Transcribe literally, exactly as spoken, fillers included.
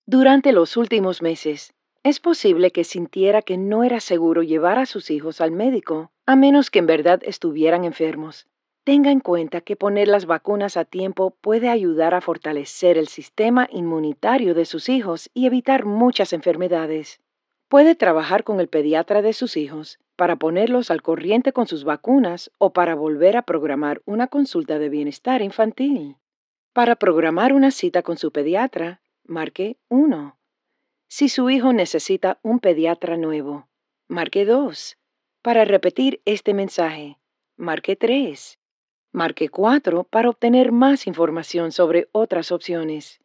Durante los últimos meses, es posible que sintiera que no era seguro llevar a sus hijos al médico, a menos que en verdad estuvieran enfermos. Tenga en cuenta que poner las vacunas a tiempo puede ayudar a fortalecer el sistema inmunitario de sus hijos y evitar muchas enfermedades. Puede trabajar con el pediatra de sus hijos para ponerlos al corriente con sus vacunas o para volver a programar una consulta de bienestar infantil. Para programar una cita con su pediatra, marque uno. Si su hijo necesita un pediatra nuevo, marque dos. Para repetir este mensaje, marque tres. Marque cuatro para obtener más información sobre otras opciones.